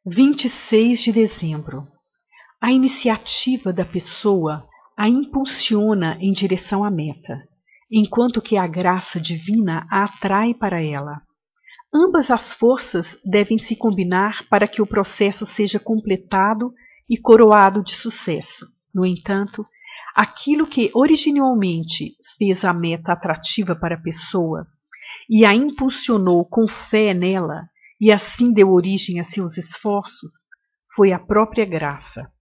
26 de dezembro. A iniciativa da pessoa a impulsiona em direção à meta, enquanto que a graça divina a atrai para ela. Ambas as forças devem se combinar para que o processo seja completado e coroado de sucesso. No entanto, aquilo que originalmente fez a meta atrativa para a pessoa e a impulsionou com fé nela, e assim deu origem a seus esforços, foi a própria graça.